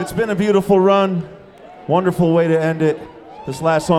It's been a beautiful run. Wonderful way to end it. This last song